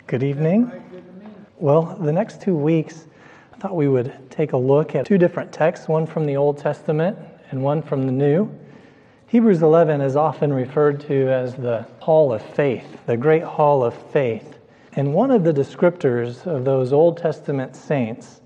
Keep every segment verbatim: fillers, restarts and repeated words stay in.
Good evening. Well, the next two weeks, I thought we would take a look at two different texts, one from the Old Testament and one from the New. Hebrews eleven is often referred to as the Hall of Faith, the Great Hall of Faith. And one of the descriptors of those Old Testament saints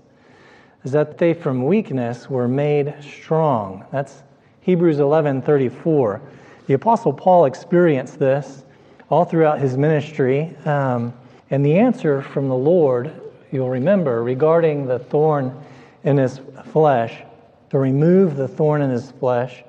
is that they from weakness were made strong. That's Hebrews eleven thirty-four. The Apostle Paul experienced this all throughout his ministry. Um, and the answer from the Lord, you'll remember, regarding the thorn in his flesh, to remove the thorn in his flesh,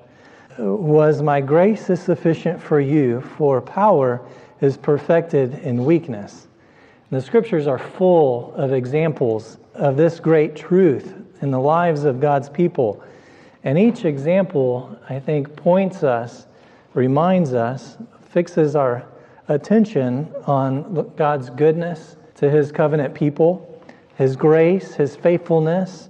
was, "My grace is sufficient for you, for power is perfected in weakness." And the scriptures are full of examples of this great truth in the lives of God's people. And each example, I think, points us, reminds us, fixes our attention on God's goodness to His covenant people, His grace, His faithfulness,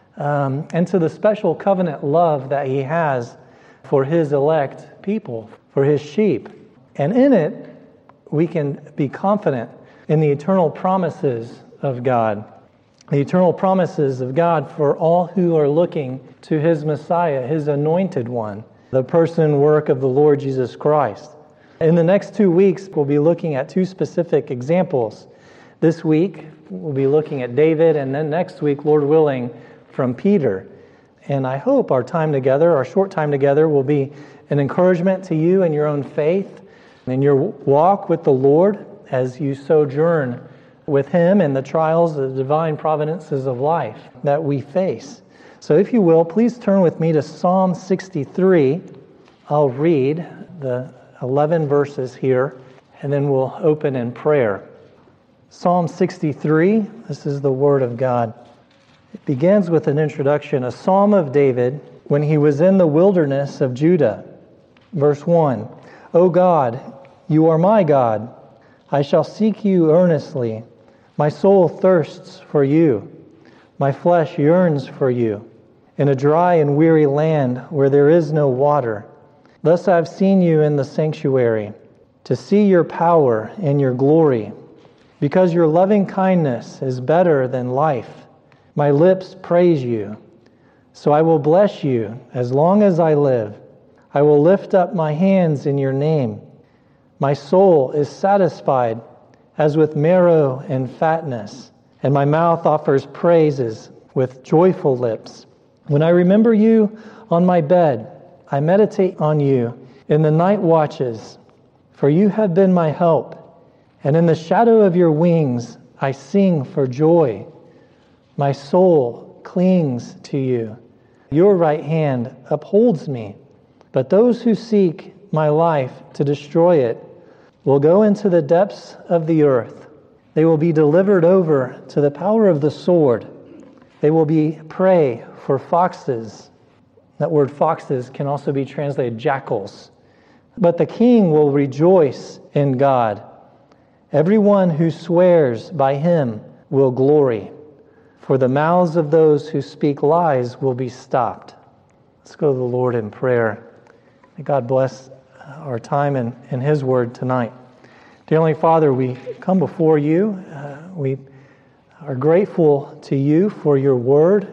um, and to the special covenant love that He has for His elect people, for His sheep. And in it, we can be confident in the eternal promises of God, the eternal promises of God for all who are looking to His Messiah, His anointed one, the person and work of the Lord Jesus Christ. In the next two weeks, we'll be looking at two specific examples. This week, we'll be looking at David, and then next week, Lord willing, from Peter. And I hope our time together, our short time together, will be an encouragement to you in your own faith and in your walk with the Lord as you sojourn with Him in the trials, the divine providences of life that we face. So if you will, please turn with me to Psalm sixty-three. I'll read the eleven verses here, and then we'll open in prayer. Psalm sixty-three, this is the Word of God. It begins with an introduction, a psalm of David when he was in the wilderness of Judah. Verse one, "O God, you are my God. I shall seek you earnestly. My soul thirsts for you. My flesh yearns for you, in a dry and weary land where there is no water. Thus I have seen you in the sanctuary, to see your power and your glory. Because your loving kindness is better than life, my lips praise you. So I will bless you as long as I live. I will lift up my hands in your name. My soul is satisfied as with marrow and fatness, and my mouth offers praises with joyful lips. When I remember you on my bed, I meditate on you in the night watches, for you have been my help, and in the shadow of your wings I sing for joy. My soul clings to you. Your right hand upholds me, but those who seek my life to destroy it will go into the depths of the earth. They will be delivered over to the power of the sword. They will be prey for foxes." That word foxes can also be translated jackals. "But the king will rejoice in God. Everyone who swears by Him will glory. For the mouths of those who speak lies will be stopped." Let's go to the Lord in prayer. May God bless our time in, in His Word tonight. Dear Heavenly Father, we come before you. Uh, we are grateful to you for your Word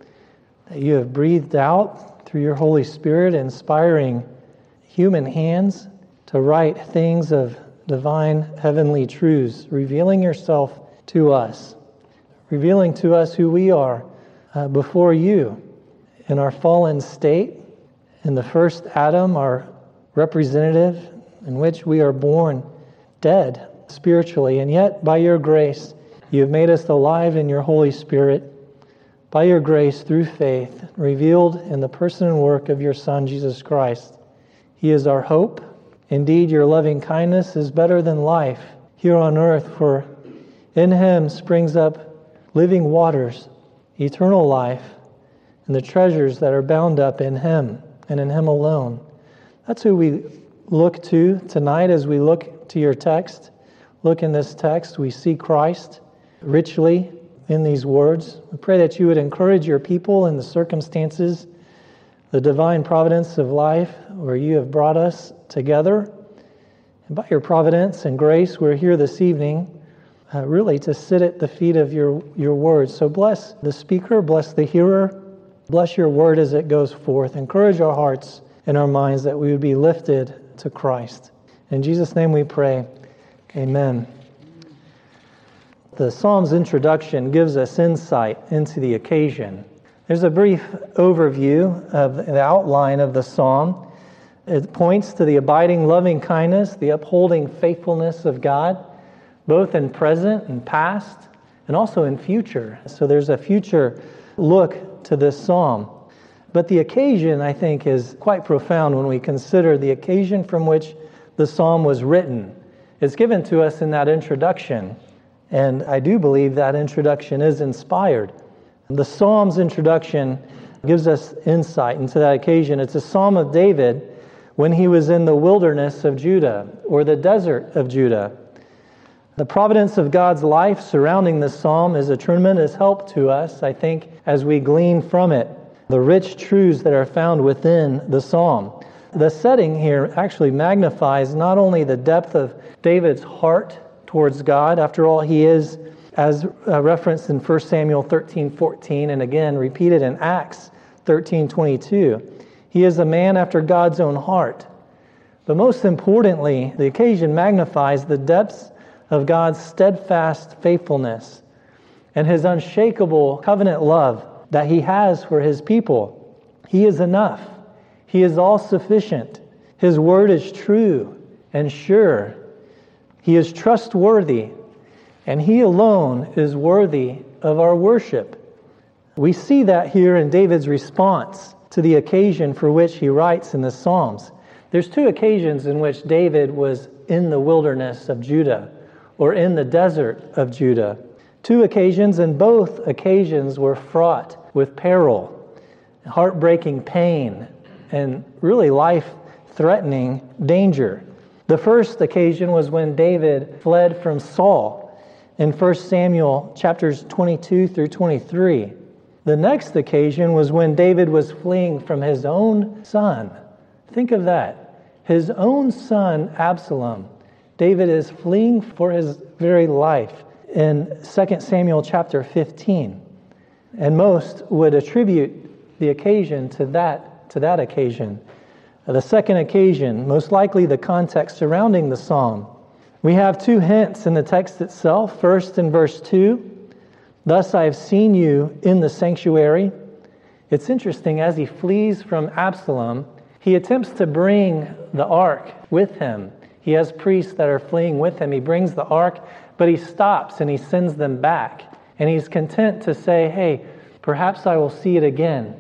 that you have breathed out through your Holy Spirit, inspiring human hands to write things of divine heavenly truths, revealing yourself to us, revealing to us who we are uh, before you in our fallen state, in the first Adam, our representative, in which we are born dead spiritually, and yet by your grace you have made us alive in your Holy Spirit, by your grace through faith, revealed in the person and work of your Son, Jesus Christ. He is our hope. Indeed, your loving kindness is better than life here on earth, for in Him springs up living waters, eternal life, and the treasures that are bound up in Him and in Him alone. That's who we look to tonight as we look to your text. Look in this text, we see Christ richly in these words. We pray that you would encourage your people in the circumstances, the divine providence of life where you have brought us together. And by your providence and grace, we're here this evening uh, really to sit at the feet of your, your word. So bless the speaker, bless the hearer, bless your word as it goes forth. Encourage our hearts and our minds that we would be lifted to Christ. In Jesus' name we pray, amen. The Psalm's introduction gives us insight into the occasion. There's a brief overview of the outline of the psalm. It points to the abiding loving kindness, the upholding faithfulness of God, both in present and past, and also in future. So there's a future look to this psalm. But the occasion, I think, is quite profound when we consider the occasion from which the psalm was written. It's given to us in that introduction, and I do believe that introduction is inspired. The psalm's introduction gives us insight into that occasion. It's a psalm of David when he was in the wilderness of Judah, or the desert of Judah. The providence of God's life surrounding this psalm is a tremendous help to us, I think, as we glean from it the rich truths that are found within the psalm. The setting here actually magnifies not only the depth of David's heart towards God. After all, he is, as uh, referenced in First Samuel thirteen fourteen, and again repeated in Acts thirteen twenty-two. He is a man after God's own heart. But most importantly, the occasion magnifies the depths of God's steadfast faithfulness and his unshakable covenant love that he has for his people. He is enough. He is all-sufficient. His word is true and sure. He is trustworthy, and he alone is worthy of our worship. We see that here in David's response to the occasion for which he writes in the Psalms. There's two occasions in which David was in the wilderness of Judah, or in the desert of Judah. Two occasions, and both occasions were fraught with peril, heartbreaking pain, and really life-threatening danger. The first occasion was when David fled from Saul in First Samuel chapters twenty-two through twenty-three. The next occasion was when David was fleeing from his own son. Think of that. His own son, Absalom. David is fleeing for his very life in Second Samuel chapter fifteen. And most would attribute the occasion to that, to that occasion. The second occasion, most likely the context surrounding the psalm. We have two hints in the text itself. First, in verse two, "Thus I have seen you in the sanctuary." It's interesting, as he flees from Absalom, he attempts to bring the ark with him. He has priests that are fleeing with him. He brings the ark, but he stops and he sends them back. And he's content to say, hey, perhaps I will see it again,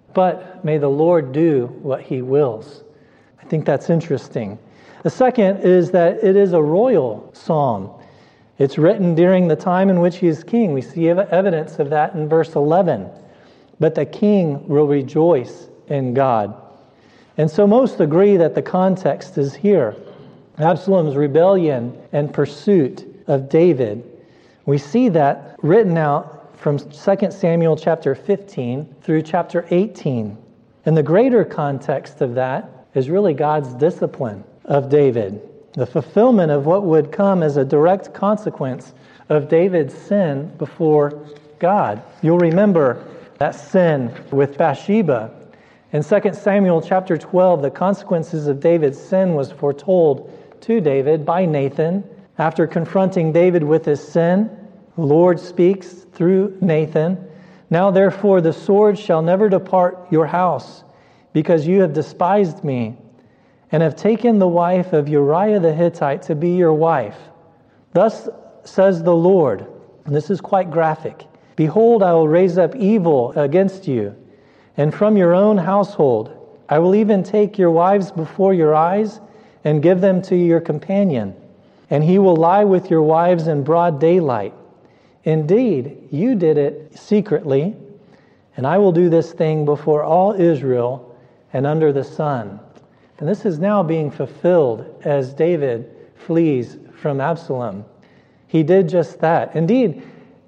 but may the Lord do what he wills. I think that's interesting. The second is that it is a royal psalm. It's written during the time in which he is king. We see ev- evidence of that in verse eleven. But the king will rejoice in God. And so most agree that the context is here. Absalom's rebellion and pursuit of David. We see that written out from Second Samuel chapter fifteen through chapter eighteen. And the greater context of that is really God's discipline of David. The fulfillment of what would come as a direct consequence of David's sin before God. You'll remember that sin with Bathsheba. In Second Samuel chapter twelve, the consequences of David's sin was foretold to David by Nathan. After confronting David with his sin, the Lord speaks through Nathan. "Now therefore the sword shall never depart your house, because you have despised me, and have taken the wife of Uriah the Hittite to be your wife. Thus says the Lord," and this is quite graphic, "Behold, I will raise up evil against you, and from your own household I will even take your wives before your eyes and give them to your companion, and he will lie with your wives in broad daylight. Indeed, you did it secretly, and I will do this thing before all Israel and under the sun." And this is now being fulfilled as David flees from Absalom. He did just that. Indeed,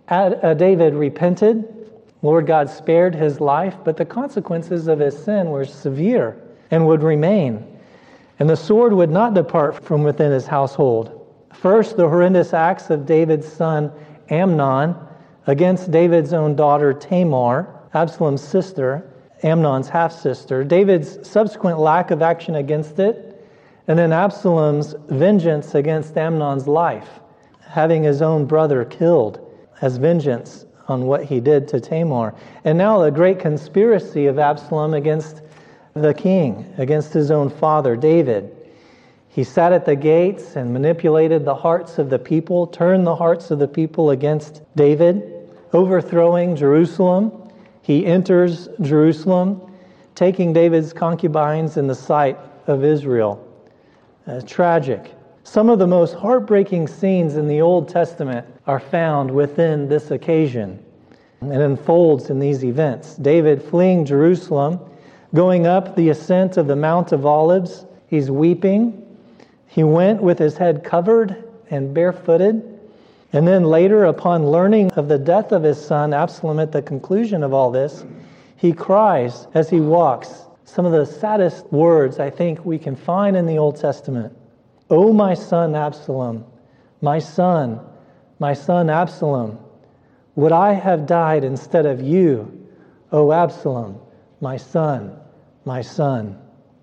David repented. Lord God spared his life, but the consequences of his sin were severe and would remain. And the sword would not depart from within his household. First, the horrendous acts of David's son Amnon against David's own daughter Tamar, Absalom's sister, Amnon's half-sister, David's subsequent lack of action against it, and then Absalom's vengeance against Amnon's life, having his own brother killed as vengeance on what he did to Tamar. And now the great conspiracy of Absalom against the king, against his own father, David. He sat at the gates and manipulated the hearts of the people, turned the hearts of the people against David, overthrowing Jerusalem. He enters Jerusalem, taking David's concubines in the sight of Israel. Uh, tragic. Some of the most heartbreaking scenes in the Old Testament are found within this occasion. It unfolds in these events. David fleeing Jerusalem, going up the ascent of the Mount of Olives. He's weeping. He went with his head covered and barefooted. And then later, upon learning of the death of his son Absalom at the conclusion of all this, he cries as he walks some of the saddest words I think we can find in the Old Testament. "O my son Absalom, my son, my son Absalom, would I have died instead of you, O Absalom, my son, my son."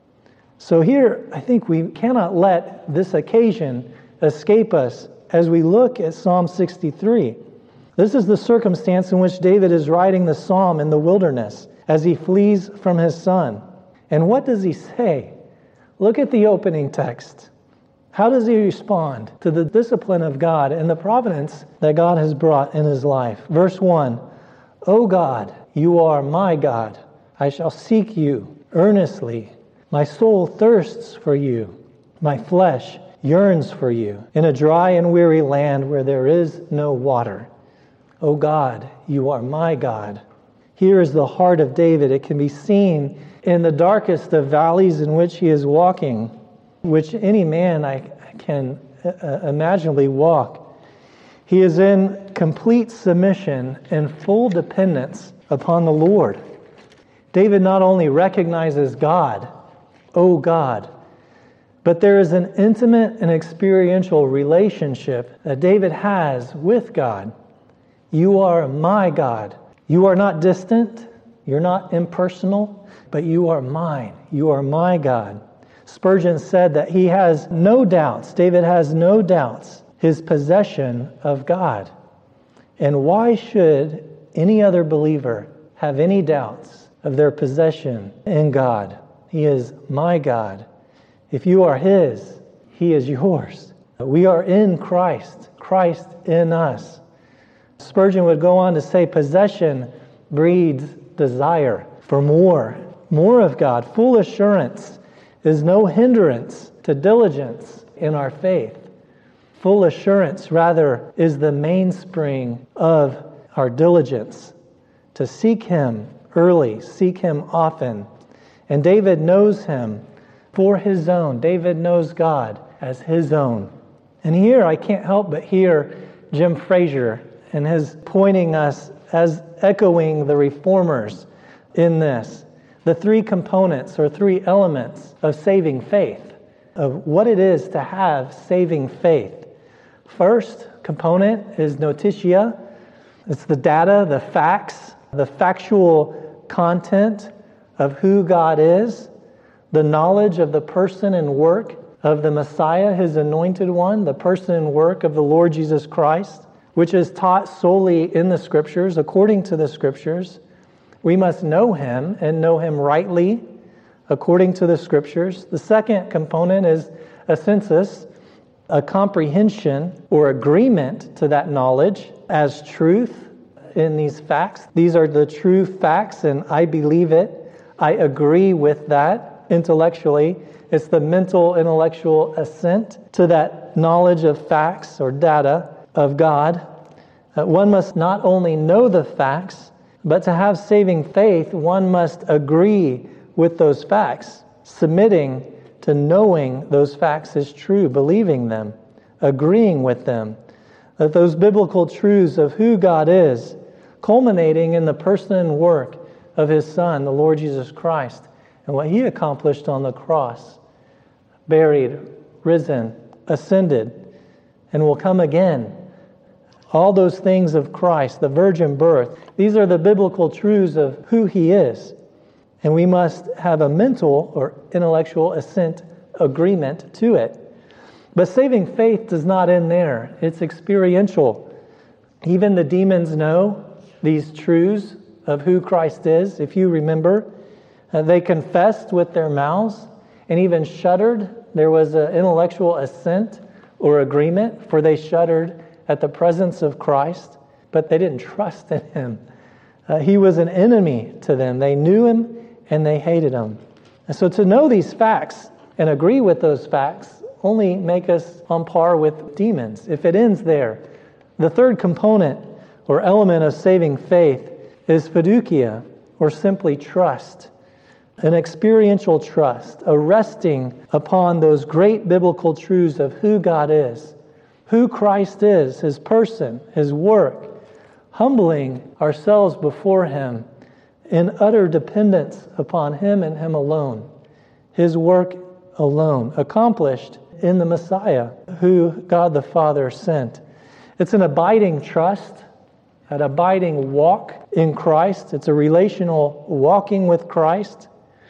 So here, I think we cannot let this occasion escape us as we look at Psalm sixty-three. This is the circumstance in which David is writing the psalm in the wilderness as he flees from his son. And what does he say? Look at the opening text. How does he respond to the discipline of God and the providence that God has brought in his life? Verse one, "O God, you are my God. I shall seek you earnestly. My soul thirsts for you. My flesh yearns for you in a dry and weary land where there is no water. O God, you are my God." Here is the heart of David. It can be seen in the darkest of valleys in which he is walking, which any man I can uh, imaginably walk. He is in complete submission and full dependence upon the Lord. David not only recognizes God, "O God," but there is an intimate and experiential relationship that David has with God. "You are my God." You are not distant. You're not impersonal, but you are mine. You are my God. Spurgeon said that he has no doubts, David has no doubts, his possession of God. And why should any other believer have any doubts of their possession in God? He is my God. If you are his, he is yours. We are in Christ, Christ in us. Spurgeon would go on to say, possession breeds desire for more, more of God. Full assurance is no hindrance to diligence in our faith. Full assurance, rather, is the mainspring of our diligence. To seek him early, seek him often. And David knows him for his own. David knows God as his own. And here I can't help but hear Jim Frazier and his pointing us as echoing the reformers in this. The three components or three elements of saving faith, of what it is to have saving faith. First component is notitia. It's the data, the facts, the factual content of who God is, the knowledge of the person and work of the Messiah, his anointed one, the person and work of the Lord Jesus Christ, which is taught solely in the Scriptures, according to the Scriptures. We must know him and know him rightly, according to the Scriptures. The second component is a sensus, a comprehension or agreement to that knowledge as truth in these facts. These are the true facts, and I believe it. I agree with that intellectually. It's the mental, intellectual assent to that knowledge of facts or data of God. Uh, one must not only know the facts, but to have saving faith, one must agree with those facts, submitting to knowing those facts is true, believing them, agreeing with them, that those biblical truths of who God is, culminating in the person and work of his Son, the Lord Jesus Christ, and what he accomplished on the cross, buried, risen, ascended, and will come again. All those things of Christ, the virgin birth, these are the biblical truths of who he is. And we must have a mental or intellectual assent agreement to it. But saving faith does not end there. It's experiential. Even the demons know these truths of who Christ is. If you remember, uh, they confessed with their mouths and even shuddered. There was an intellectual assent or agreement, for they shuddered at the presence of Christ, but they didn't trust in him. Uh, he was an enemy to them. They knew him and they hated him. And so to know these facts and agree with those facts only make us on par with demons, if it ends there. The third component or element of saving faith is fiducia, or simply trust. An experiential trust, a resting upon those great biblical truths of who God is, who Christ is, his person, his work, humbling ourselves before him in utter dependence upon him and him alone, his work alone, accomplished in the Messiah, who God the Father sent. It's an abiding trust, an abiding walk in Christ. It's a relational walking with Christ.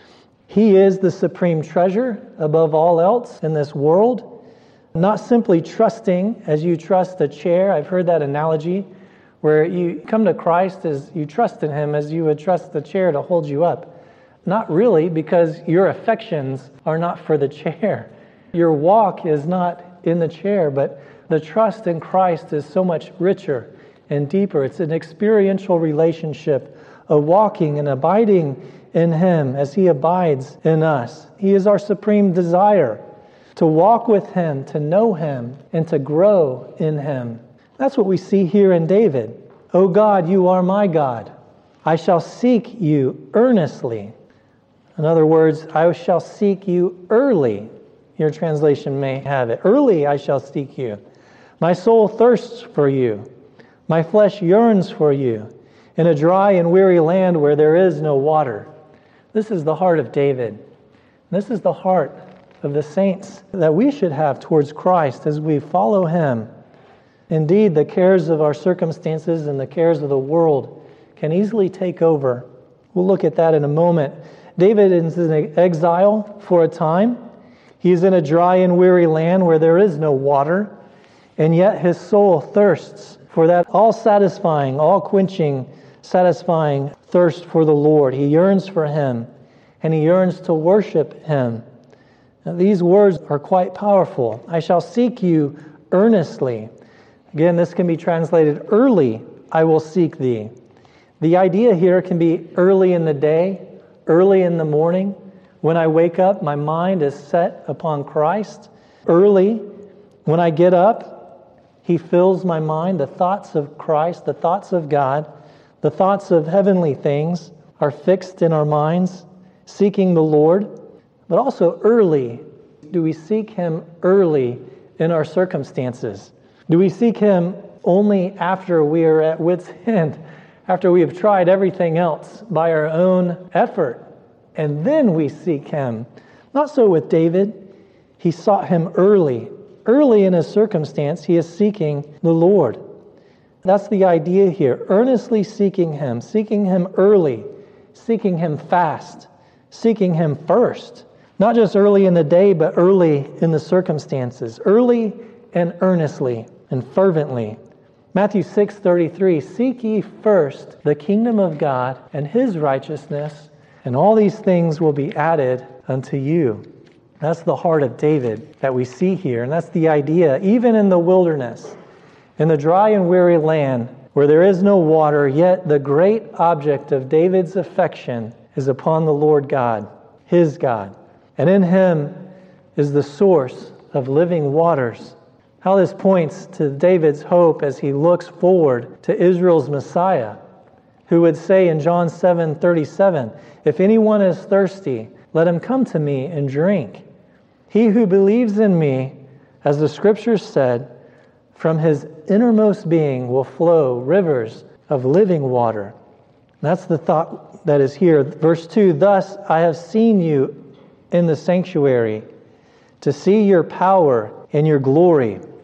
He is the supreme treasure above all else in this world. Not simply trusting as you trust a chair. I've heard that analogy where you come to Christ as you trust in him as you would trust the chair to hold you up. Not really, because your affections are not for the chair. Your walk is not in the chair, but the trust in Christ is so much richer and deeper. It's an experiential relationship of walking and abiding in him as he abides in us. He is our supreme desire to walk with him, to know him, and to grow in him. That's what we see here in David. O God, you are my God. I shall seek you earnestly. In other words, I shall seek you early. Your translation may have it. Early I shall seek you. My soul thirsts for you. My flesh yearns for you in a dry and weary land where there is no water. This is the heart of David. This is the heart of the saints that we should have towards Christ as we follow him. Indeed, the cares of our circumstances and the cares of the world can easily take over. We'll look at that in a moment. David is in exile for a time. He is in a dry and weary land where there is no water, and yet his soul thirsts for that all-satisfying, all-quenching, satisfying thirst for the Lord. He yearns for him, and he yearns to worship him. Now, these words are quite powerful. I shall seek you earnestly. Again, this can be translated, early I will seek thee. The idea here can be early in the day, early in the morning. When I wake up, my mind is set upon Christ. Early, when I get up, he fills my mind. The thoughts of Christ, the thoughts of God, the thoughts of heavenly things are fixed in our minds, seeking the Lord. But also early, do we seek him early in our circumstances? Do we seek him only after we are at wit's end, after we have tried everything else by our own effort, and then we seek him? Not so with David. He sought him early. Early in his circumstance, he is seeking the Lord. That's the idea here. Earnestly seeking him, seeking him early, seeking him fast, seeking him first. Not just early in the day, but early in the circumstances. Early and earnestly and fervently. Matthew six thirty-three, seek ye first the kingdom of God and his righteousness, and all these things will be added unto you. That's the heart of David that we see here, and that's the idea. Even in the wilderness, in the dry and weary land where there is no water, yet the great object of David's affection is upon the Lord God, his God. And in him is the source of living waters. How this points to David's hope as he looks forward to Israel's Messiah, who would say in John seven thirty-seven, if anyone is thirsty, let him come to me and drink. He who believes in me, as the scriptures said, from his innermost being will flow rivers of living water. That's the thought that is here. Verse two, thus I have seen you in the sanctuary, to see your power and your glory.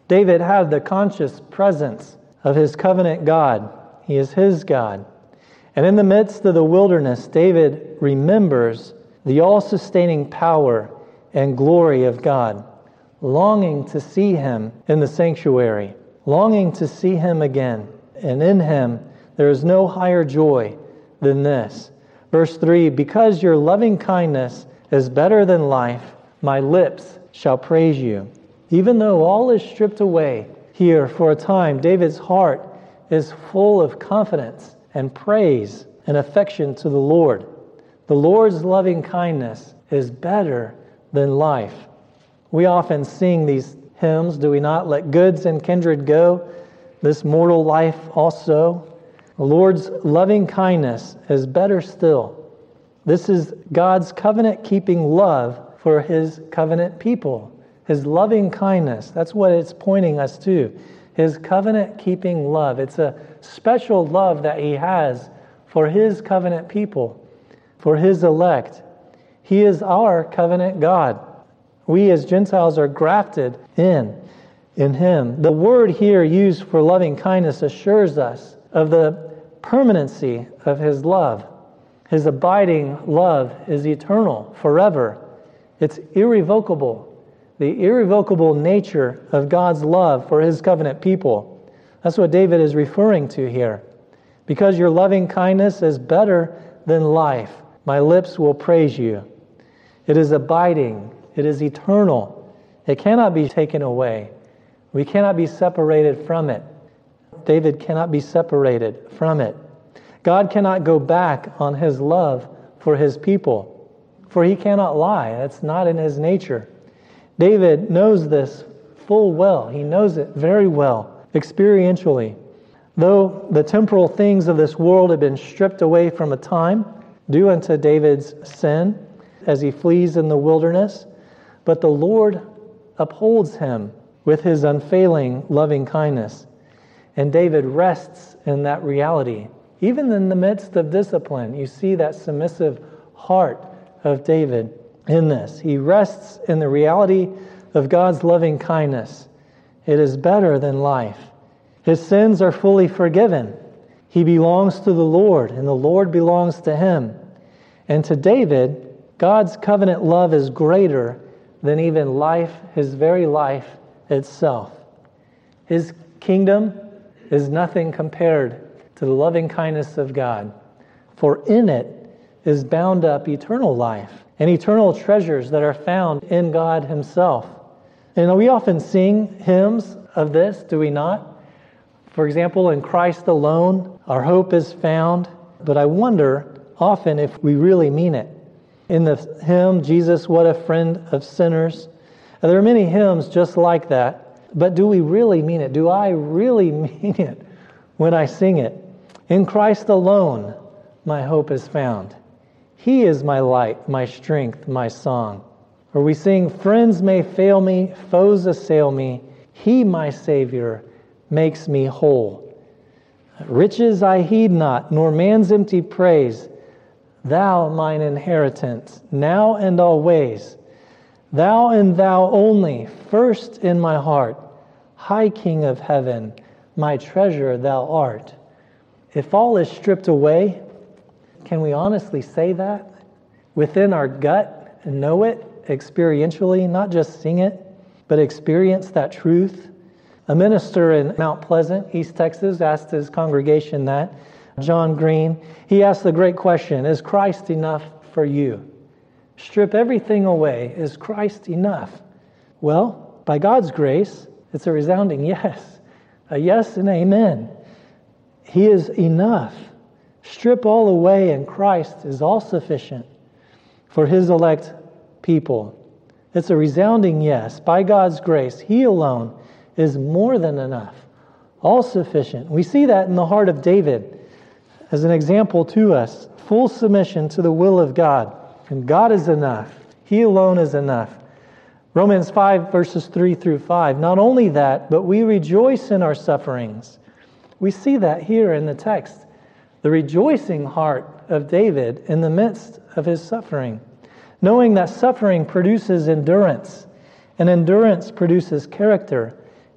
David had the conscious presence of his covenant God. He is his God. And in the midst of the wilderness, David remembers the all-sustaining power and glory of God, longing to see him in the sanctuary, longing to see him again. And in him, there is no higher joy than this. Verse three, because your loving kindness is better than life, my lips shall praise you. Even though all is stripped away here for a time, David's heart is full of confidence and praise and affection to the Lord. The Lord's loving kindness is better than life. We often sing these hymns, do we not? Let goods and kindred go, this mortal life also. The Lord's loving kindness is better still. This is God's covenant-keeping love for His covenant people. His loving kindness, that's what it's pointing us to. His covenant-keeping love. It's a special love that He has for His covenant people, for His elect. He is our covenant God. We as Gentiles are grafted in, in Him. The word here used for loving kindness assures us of the permanency of His love. His abiding love is eternal, forever. It's irrevocable. The irrevocable nature of God's love for His covenant people. That's what David is referring to here. Because your loving kindness is better than life, my lips will praise you. It is abiding. It is eternal. It cannot be taken away. We cannot be separated from it. David cannot be separated from it. God cannot go back on His love for His people, for He cannot lie. That's not in His nature. David knows this full well. He knows it very well, experientially. Though the temporal things of this world have been stripped away from a time, due unto David's sin, as he flees in the wilderness, but the Lord upholds him with His unfailing loving kindness. And David rests in that reality. Even in the midst of discipline, you see that submissive heart of David in this. He rests in the reality of God's loving kindness. It is better than life. His sins are fully forgiven. He belongs to the Lord, and the Lord belongs to him. And to David, God's covenant love is greater than even life, His very life itself. His kingdom is nothing compared to the loving kindness of God. For in it is bound up eternal life and eternal treasures that are found in God Himself. And we often sing hymns of this, do we not? For example, in Christ alone, our hope is found. But I wonder often if we really mean it. In the hymn, Jesus, what a friend of sinners. There are many hymns just like that. But do we really mean it? Do I really mean it when I sing it? In Christ alone, my hope is found. He is my light, my strength, my song. Or we sing, friends may fail me, foes assail me. He, my Savior, makes me whole. Riches I heed not, nor man's empty praise. Thou, mine inheritance, now and always. Thou and Thou only, first in my heart. High King of heaven, my treasure Thou art. If all is stripped away, can we honestly say that? Within our gut, and know it experientially, not just sing it, but experience that truth. A minister in Mount Pleasant, East Texas, asked his congregation that. John Green, he asked the great question, is Christ enough for you? Strip everything away. Is Christ enough? Well, by God's grace, it's a resounding yes. A yes and amen. He is enough. Strip all away and Christ is all sufficient for His elect people. It's a resounding yes. By God's grace, He alone is more than enough. All sufficient. We see that in the heart of David as an example to us. Full submission to the will of God. And God is enough. He alone is enough. Romans five, verses three through five. Not only that, but we rejoice in our sufferings. We see that here in the text. The rejoicing heart of David in the midst of his suffering. Knowing that suffering produces endurance. And endurance produces character.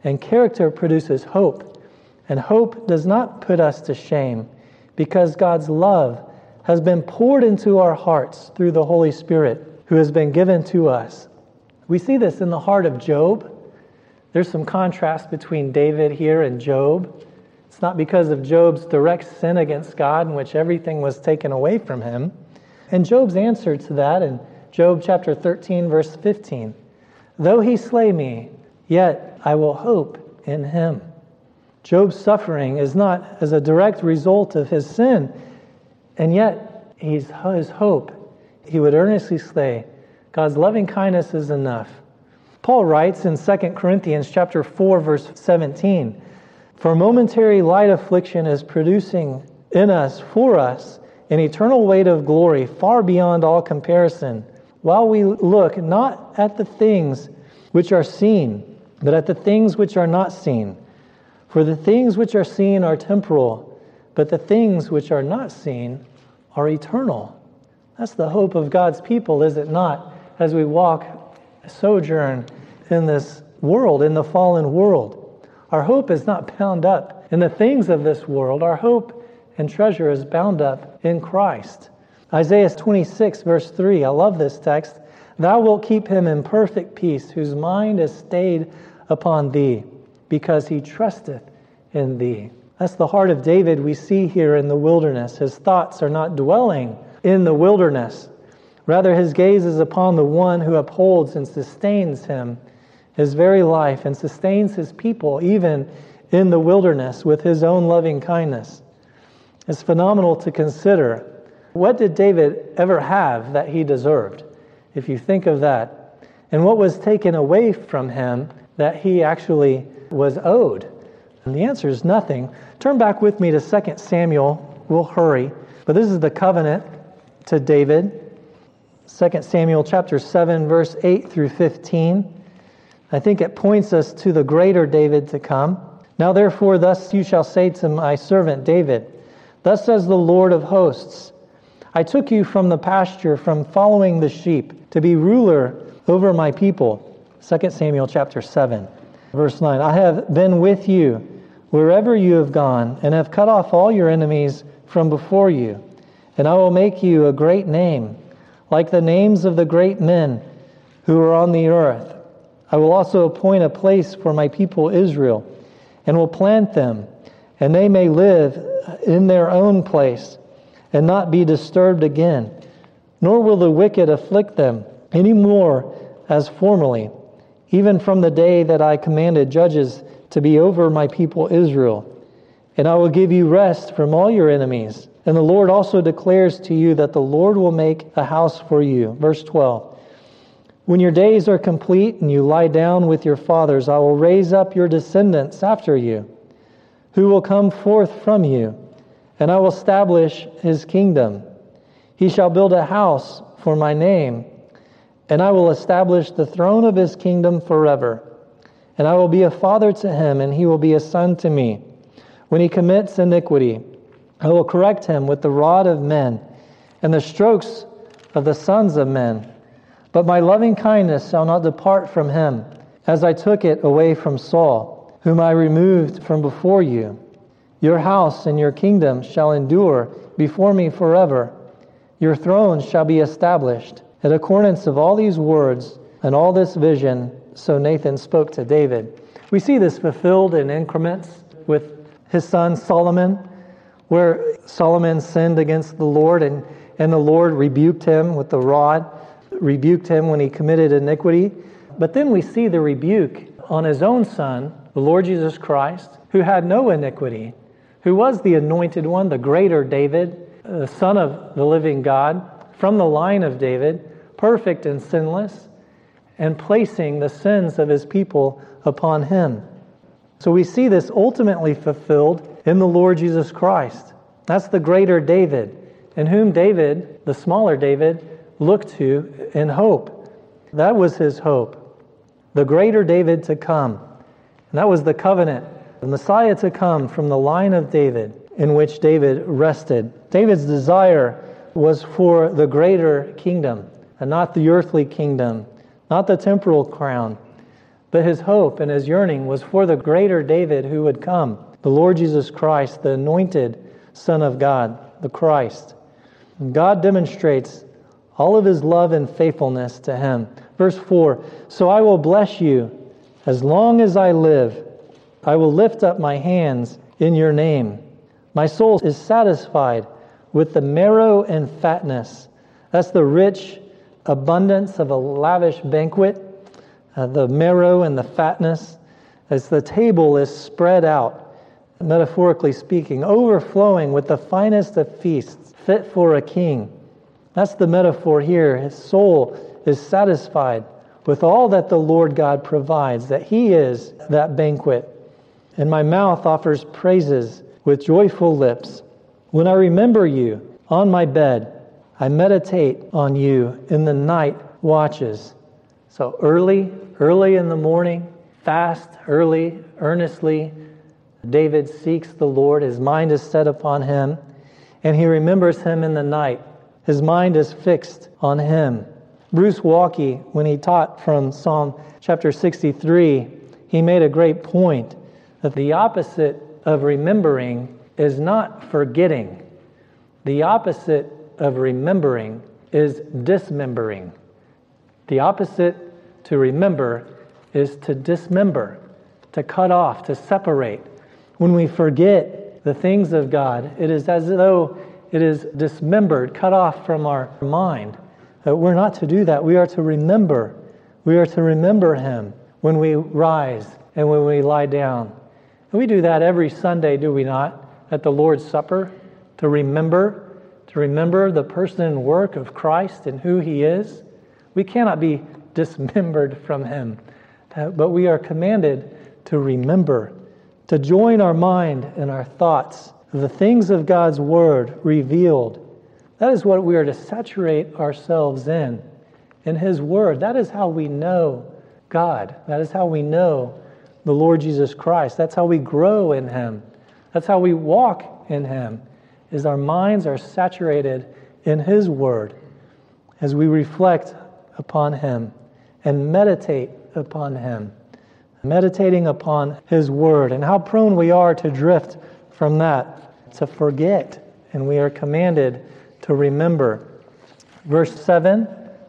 And character produces hope. And hope does not put us to shame, because God's love has been poured into our hearts through the Holy Spirit who has been given to us. We see this in the heart of Job. There's some contrast between David here and Job. It's not because of Job's direct sin against God in which everything was taken away from him. And Job's answer to that in Job chapter thirteen, verse fifteen. Though he slay me, yet I will hope in him. Job's suffering is not as a direct result of his sin, and yet he's, his hope, he would earnestly say, God's loving kindness is enough. Paul writes in Second Corinthians chapter four, verse seventeen, for momentary light affliction is producing in us, for us, an eternal weight of glory far beyond all comparison, while we look not at the things which are seen, but at the things which are not seen. For the things which are seen are temporal, but the things which are not seen are eternal. That's the hope of God's people, is it not, as we walk, sojourn in this world, in the fallen world. Our hope is not bound up in the things of this world. Our hope and treasure is bound up in Christ. Isaiah twenty-six, verse three, I love this text. Thou wilt keep him in perfect peace, whose mind is stayed upon thee, because he trusteth in thee. That's the heart of David we see here in the wilderness. His thoughts are not dwelling in the wilderness. Rather, his gaze is upon the one who upholds and sustains him, his very life, and sustains his people even in the wilderness with his own loving kindness. It's phenomenal to consider. What did David ever have that he deserved, if you think of that? And what was taken away from him that he actually was owed? And the answer is nothing. Turn back with me to Second Samuel. We'll hurry. But this is the covenant to David. Second Samuel chapter seven, verse eight through fifteen. I think it points us to the greater David to come. Now therefore, thus you shall say to my servant David, thus says the Lord of hosts, I took you from the pasture, from following the sheep, to be ruler over my people. Second Samuel chapter seven, verse nine. I have been with you wherever you have gone, and have cut off all your enemies from before you. And I will make you a great name, like the names of the great men who are on the earth. I will also appoint a place for my people Israel, and will plant them, and they may live in their own place, and not be disturbed again. Nor will the wicked afflict them any more as formerly, even from the day that I commanded judges to be over my people Israel. And I will give you rest from all your enemies. And the Lord also declares to you that the Lord will make a house for you. Verse twelve. When your days are complete and you lie down with your fathers, I will raise up your descendants after you, who will come forth from you, and I will establish his kingdom. He shall build a house for my name, and I will establish the throne of his kingdom forever. And I will be a father to him, and he will be a son to me. When he commits iniquity, I will correct him with the rod of men, and the strokes of the sons of men. But my loving kindness shall not depart from him, as I took it away from Saul, whom I removed from before you. Your house and your kingdom shall endure before me forever. Your throne shall be established. In accordance of all these words and all this vision, so Nathan spoke to David. We see this fulfilled in increments with his son Solomon, where Solomon sinned against the Lord, and, and the Lord rebuked him with the rod, rebuked him when he committed iniquity. But then we see the rebuke on his own son, the Lord Jesus Christ, who had no iniquity, who was the anointed one, the greater David, the son of the living God, from the line of David, perfect and sinless, and placing the sins of his people upon him. So we see this ultimately fulfilled in the Lord Jesus Christ. That's the greater David, in whom David, the smaller David, looked to in hope. That was his hope. The greater David to come. And that was the covenant, the Messiah to come from the line of David, in which David rested. David's desire was for the greater kingdom, and not the earthly kingdom, not the temporal crown, But his hope and his yearning was for the greater David who would come, the Lord Jesus Christ, the anointed Son of God, the Christ. And God demonstrates all of his love and faithfulness to him. Verse four, so I will bless you as long as I live. I will lift up my hands in your name. My soul is satisfied with the marrow and fatness. That's the rich abundance of a lavish banquet. Uh, the marrow and the fatness, as the table is spread out, metaphorically speaking, overflowing with the finest of feasts, fit for a king. That's the metaphor here. His soul is satisfied with all that the Lord God provides, that he is that banquet. And my mouth offers praises with joyful lips. When I remember you on my bed, I meditate on you in the night watches. So early, early in the morning, fast, early, earnestly, David seeks the Lord. His mind is set upon him, and he remembers him in the night. His mind is fixed on him. Bruce Walkie, when he taught from Psalm chapter sixty-three, he made a great point that the opposite of remembering is not forgetting. The opposite of remembering is dismembering. The opposite to remember is to dismember, to cut off, to separate. When we forget the things of God, it is as though it is dismembered, cut off from our mind. But we're not to do that. We are to remember. We are to remember him when we rise and when we lie down. And we do that every Sunday, do we not? At the Lord's Supper, to remember, to remember the person and work of Christ and who he is. We cannot be dismembered from him, uh, but we are commanded to remember, to join our mind and our thoughts, the things of God's Word revealed. That is what we are to saturate ourselves in, in his Word. That is how we know God. That is how we know the Lord Jesus Christ. That's how we grow in him. That's how we walk in him, is our minds are saturated in his Word as we reflect upon him and meditate upon him, meditating upon his Word, and how prone we are to drift from that, to forget, and we are commanded to remember. Verse seven,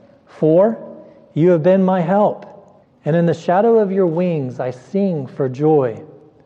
for you have been my help, and in the shadow of your wings I sing for joy.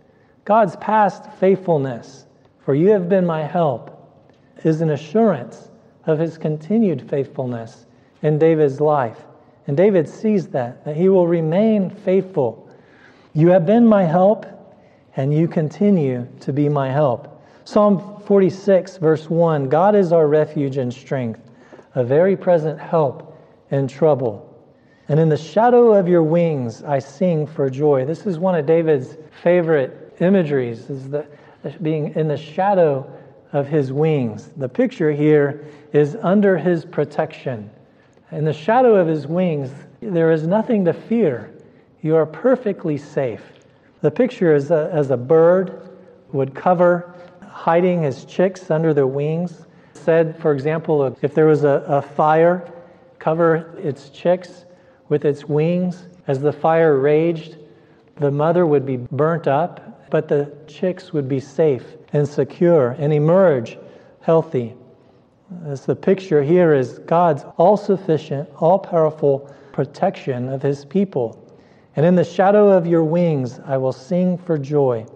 God's past faithfulness, for you have been my help, is an assurance of his continued faithfulness in David's life. And David sees that, that he will remain faithful. You have been my help, and you continue to be my help. Psalm forty-six, verse one, God is our refuge and strength, a very present help in trouble. And in the shadow of your wings I sing for joy. This is one of David's favorite imageries, is the being in the shadow of his wings. The picture here is under his protection. In the shadow of his wings, there is nothing to fear. You are perfectly safe. The picture is a, as a bird would cover, hiding his chicks under their wings. It said, for example, if there was a, a fire, cover its chicks with its wings. As the fire raged, the mother would be burnt up, but the chicks would be safe and secure and emerge healthy. As the picture here is God's all-sufficient, all-powerful protection of his people. And in the shadow of your wings I will sing for joy.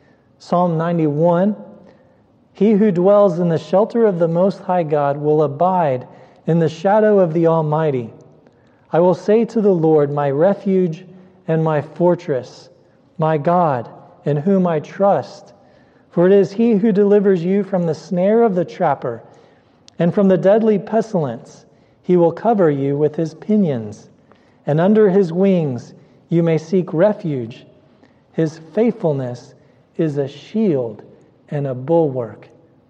Psalm ninety-one, he who dwells in the shelter of the Most High God will abide in the shadow of the Almighty. I will say to the Lord, my refuge and my fortress, my God, in whom I trust. For it is he who delivers you from the snare of the trapper, and from the deadly pestilence. He will cover you with his pinions, and under his wings you may seek refuge. His faithfulness is a shield and a bulwark.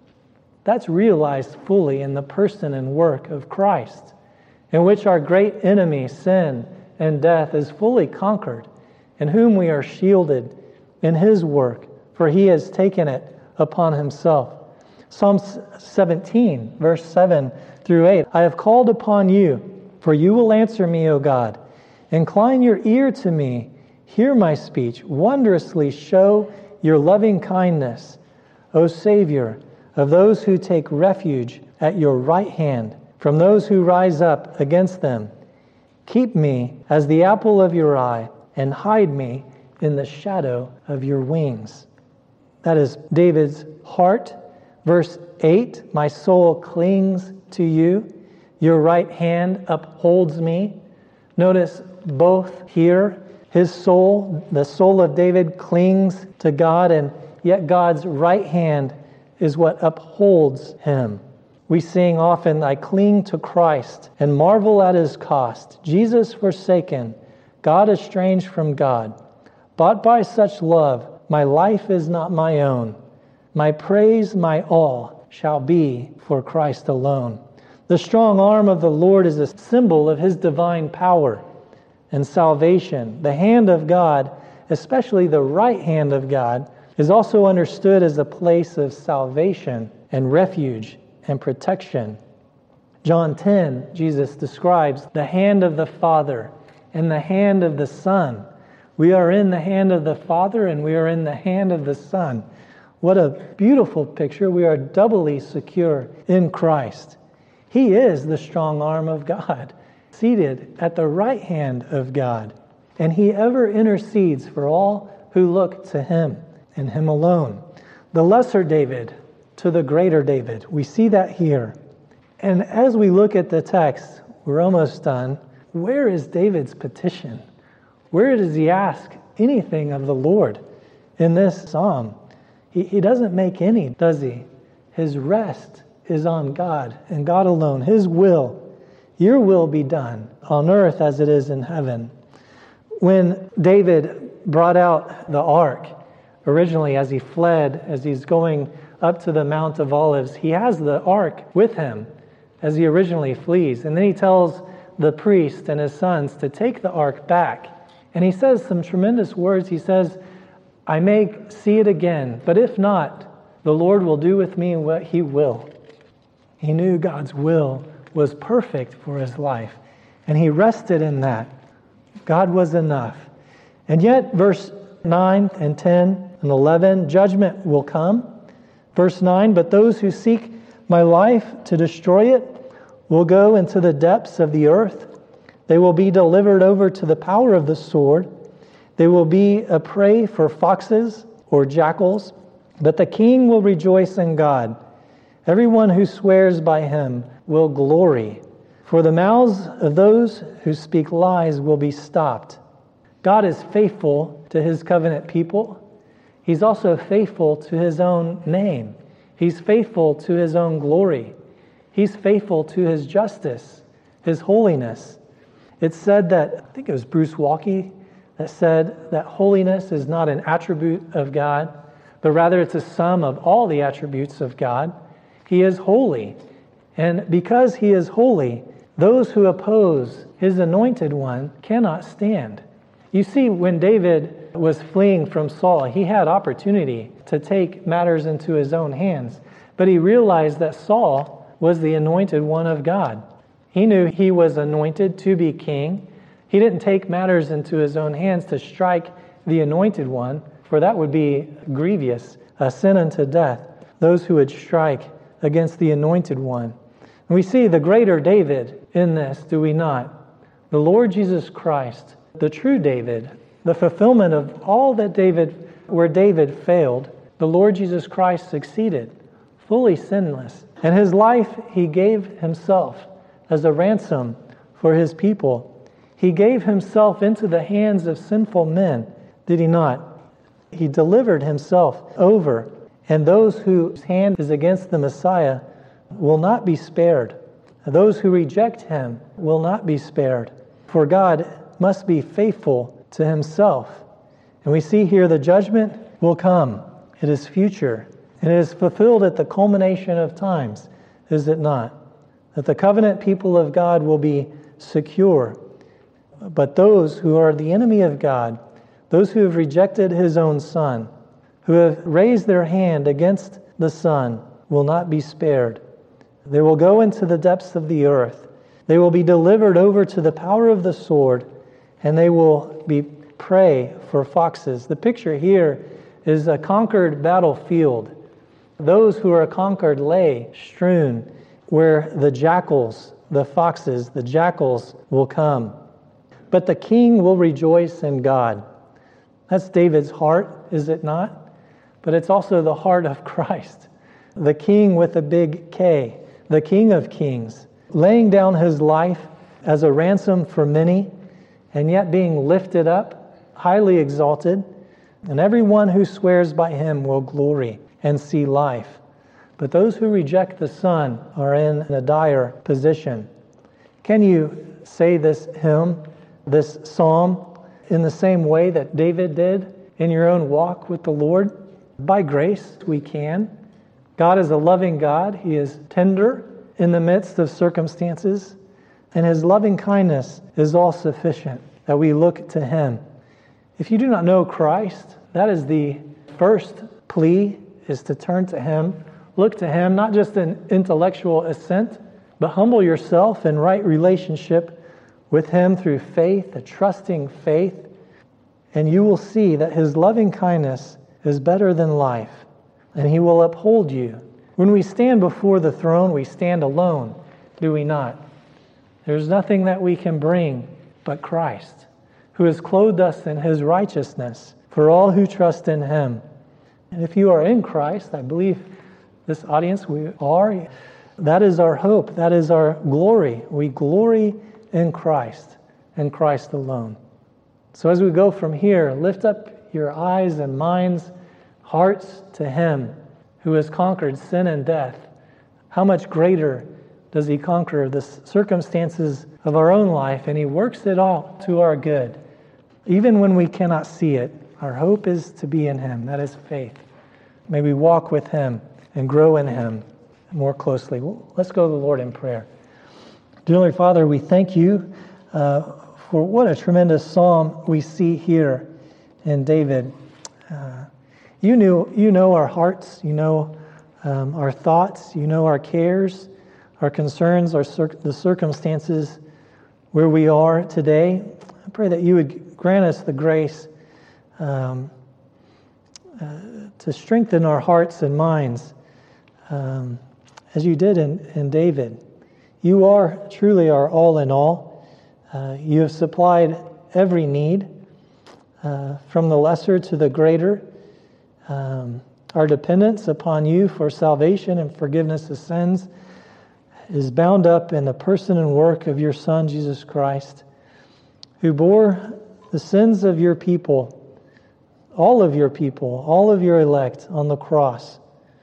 That's realized fully in the person and work of Christ, in which our great enemy, sin and death, is fully conquered, in whom we are shielded in his work, for he has taken it upon himself. Psalm seventeen, verse seven through eight, I have called upon you, for you will answer me, O God. Incline your ear to me, Hear my speech. Wondrously show your loving kindness, O Savior, of those who take refuge at your right hand, from those who rise up against them. Keep me as the apple of your eye, and hide me in the shadow of your wings. That is David's heart. Verse eight, my soul clings to you. Your right hand upholds me. Notice both here, his soul, the soul of David clings to God, and yet God's right hand is what upholds him. We sing often, I cling to Christ and marvel at his cost. Jesus forsaken, God estranged from God. Bought by such love, my life is not my own. My praise, my all, shall be for Christ alone. The strong arm of the Lord is a symbol of his divine power and salvation. The hand of God, especially the right hand of God, is also understood as a place of salvation and refuge and protection. John ten, Jesus describes the hand of the Father and the hand of the Son. We are in the hand of the Father and we are in the hand of the Son. What a beautiful picture. We are doubly secure in Christ. He is the strong arm of God, seated at the right hand of God. And he ever intercedes for all who look to him and him alone. The lesser David to the greater David. We see that here. And as we look at the text, we're almost done. Where is David's petition? Where does he ask anything of the Lord in this psalm? He, he doesn't make any, does he? His rest is on God and God alone. His will, your will be done on earth as it is in heaven. When David brought out the ark, originally as he fled, as he's going up to the Mount of Olives, he has the ark with him as he originally flees. And then he tells the priest and his sons to take the ark back. And he says some tremendous words. He says, I may see it again, but if not, the Lord will do with me what he will. He knew God's will was perfect for his life, and he rested in that. God was enough. And yet, verse nine and ten and eleven, judgment will come. Verse nine, but those who seek my life to destroy it will go into the depths of the earth. They will be delivered over to the power of the sword. They will be a prey for foxes or jackals, but the king will rejoice in God. Everyone who swears by him will glory, for the mouths of those who speak lies will be stopped. God is faithful to his covenant people. He's also faithful to his own name. He's faithful to his own glory. He's faithful to his justice, his holiness. It's said that, I think it was Bruce Walkie that said that holiness is not an attribute of God, but rather it's a sum of all the attributes of God. He is holy. And because he is holy, those who oppose his anointed one cannot stand. You see, when David was fleeing from Saul, he had opportunity to take matters into his own hands, but he realized that Saul was the anointed one of God. He knew he was anointed to be king. He didn't take matters into his own hands to strike the anointed one, for that would be grievous, a sin unto death, those who would strike against the anointed one. And we see the greater David in this, do we not? The Lord Jesus Christ, the true David, the fulfillment of all that David, where David failed, the Lord Jesus Christ succeeded, fully sinless. And his life, he gave himself as a ransom for his people. He gave himself into the hands of sinful men, did he not? He delivered himself over, and those whose hand is against the Messiah will not be spared. Those who reject him will not be spared, for God must be faithful to himself. And we see here the judgment will come. It is future, and it is fulfilled at the culmination of times, is it not? That the covenant people of God will be secure. But those who are the enemy of God, those who have rejected his own Son, who have raised their hand against the Son, will not be spared. They will go into the depths of the earth. They will be delivered over to the power of the sword, and they will be prey for foxes. The picture here is a conquered battlefield. Those who are conquered lay strewn where the jackals, the foxes, the jackals will come. But the king will rejoice in God. That's David's heart, is it not? But it's also the heart of Christ. The king with a big K, the King of Kings, laying down his life as a ransom for many, and yet being lifted up, highly exalted, and everyone who swears by him will glory and see life. But those who reject the Son are in a dire position. Can you say this hymn, this psalm, in the same way that David did in your own walk with the Lord? By grace, we can. God is a loving God. He is tender in the midst of circumstances, and his loving kindness is all sufficient, that we look to him. If you do not know Christ, that is the first plea, is to turn to him. Look to him, not just in intellectual assent, but humble yourself in right relationship with him through faith, a trusting faith, and you will see that his loving kindness is better than life, and he will uphold you. When we stand before the throne, we stand alone, do we not? There's nothing that we can bring but Christ, who has clothed us in his righteousness for all who trust in him. And if you are in Christ, I believe this audience, we are, that is our hope, that is our glory. We glory in Christ, and Christ alone. So as we go from here, lift up your eyes and minds, hearts to him who has conquered sin and death. How much greater does he conquer the circumstances of our own life, and he works it all to our good. Even when we cannot see it, our hope is to be in him. That is faith. May we walk with him and grow in him more closely. Well, let's go to the Lord in prayer. Dear Lord Father, we thank you uh, for what a tremendous psalm we see here in David. Uh, you knew, you know our hearts, you know um, our thoughts, you know our cares, our concerns, our cir- the circumstances where we are today. I pray that you would grant us the grace um, uh, to strengthen our hearts and minds um, as you did in, in David. You are truly our all in all. Uh, you have supplied every need, uh, from the lesser to the greater. Um, our dependence upon you for salvation and forgiveness of sins is bound up in the person and work of your Son, Jesus Christ, who bore the sins of your people, all of your people, all of your elect on the cross.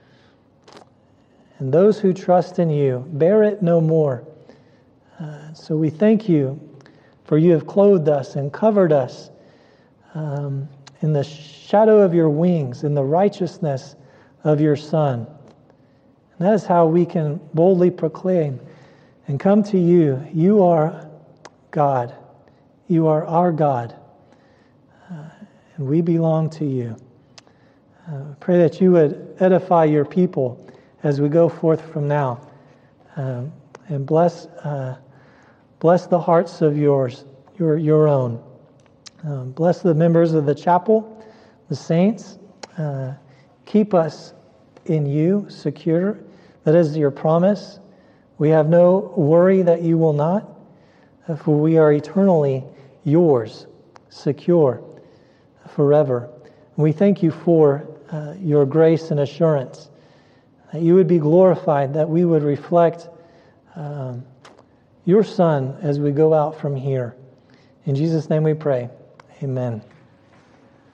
And those who trust in you bear it no more. Uh, so we thank you, for you have clothed us and covered us um, in the shadow of your wings, in the righteousness of your Son. And that is how we can boldly proclaim and come to you. You are God. You are our God. Uh, and we belong to you. Uh, pray that you would edify your people as we go forth from now. Um, and bless uh, bless the hearts of yours, your, your own. Um, bless the members of the chapel, the saints. Uh, keep us in you, secure. That is your promise. We have no worry that you will not, for we are eternally yours, secure forever. And we thank you for uh, your grace and assurance, that you would be glorified, that we would reflect um, your Son as we go out from here. In Jesus' name we pray. Amen.